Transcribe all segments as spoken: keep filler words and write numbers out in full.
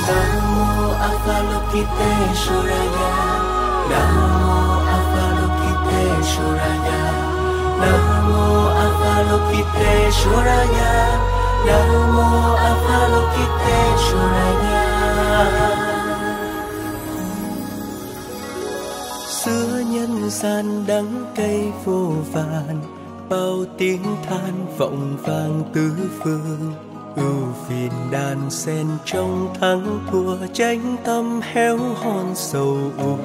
Namo Avalokiteshvaraya, Namo Avalokiteshvaraya, Namo Avalokiteshvaraya, Namo Avalokiteshvaraya. Xưa nhân gian đắng cay vô vàn, bao tiếng than vọng vang tứ phương. Ưu phiền đàn sen trong thắng thua, chánh tâm héo hon sầu u.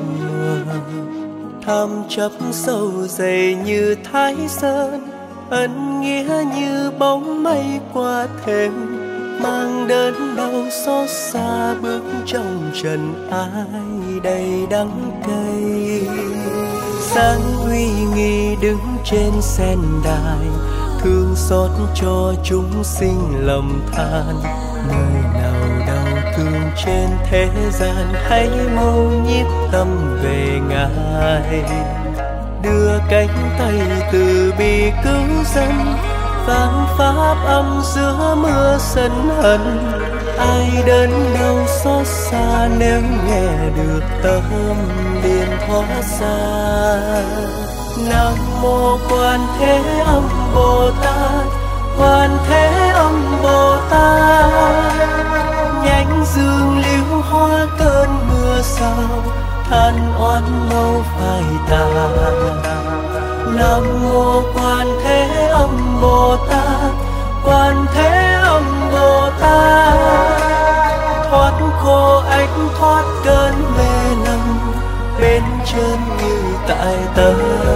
Tham chấp sâu dày như thái sơn, ân nghĩa như bóng mây qua thềm. Mang đớn đau xót xa bước trong trần ai đầy đắng cay. Sáng uy nghi đứng trên sen đài, thương xót cho chúng sinh lầm than. Nơi nào đau thương trên thế gian, hãy mau nhiếp tâm về Ngài. Đưa cánh tay từ bi cứu dân, vang pháp âm giữa mưa sân hận. Ai đớn đau xót xa nếu nghe được tâm liền thoát ra. Nam mô Quan Thế Âm Bồ Tát, Quan Thế Âm Bồ Tát. Nhánh dương liễu hoa cơn mưa sao, than oán mau phai tàn. Nam mô Quan Thế Âm Bồ Tát, Quan Thế Âm Bồ Tát. Thoát khổ ách thoát cơn mê lầm, bên chân như tại tâm.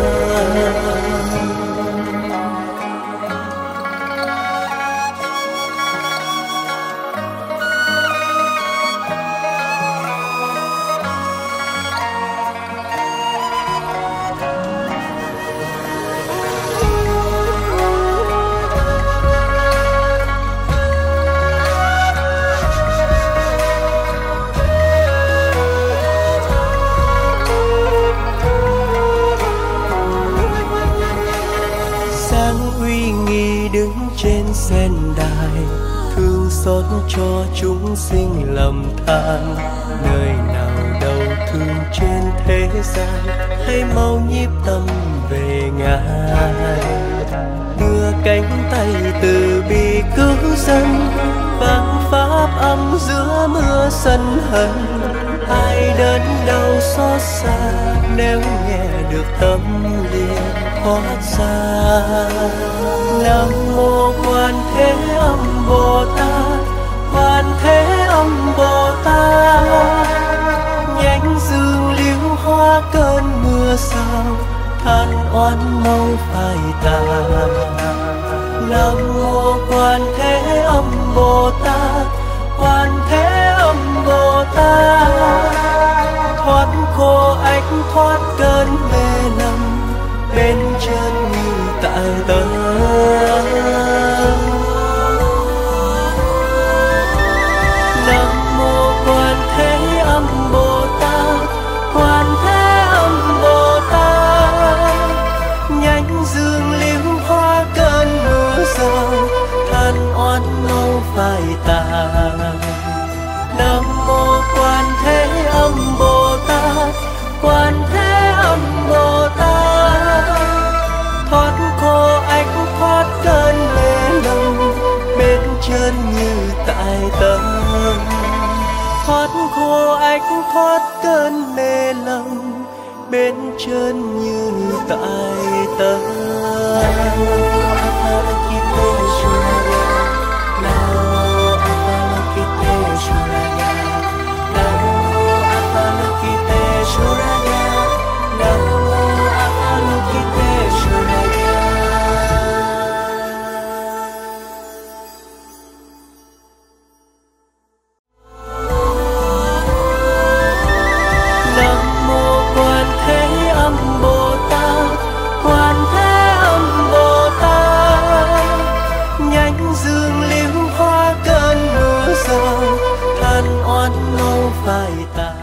Trên sen đài, thương xót cho chúng sinh lầm than. Nơi nào đau thương trên thế gian, hãy mau nhiếp tâm về Ngài. Đưa cánh tay từ bi cứu dân, vang pháp âm giữa mưa sân hận. Ai đớn đau xót xa nếu nghe được tâm liền thoát ra. Nam mô Quan Thế Âm Bồ Tát, Quan Thế Âm Bồ Tát. Nhánh dương liễu hoa cơn mưa sao, than oán mau phai tàn. Nam mô Quan Thế Âm Bồ Tát, Quan Thế Âm Bồ Tát. Thoát khổ ách thoát cơn mê lầm, bên chân như tại tâm. Nam mô Quan Thế Âm Bồ Tát, Quan Thế Âm Bồ Tát. Nhánh dương liễu hoa cơn mưa rào, than oán mau phai tàn. Nam mô Quan Thế Âm Bồ Tát, Quan Thế Âm Bồ Tát. Thoát khổ ách thoát cơn mê lầm, bên chân như tại tâm. Thoát khổ ách thoát cơn mê lầm, bên chân như tại tâm. Dương liễu hoa cơn mưa rào, than oán mau phai tàn.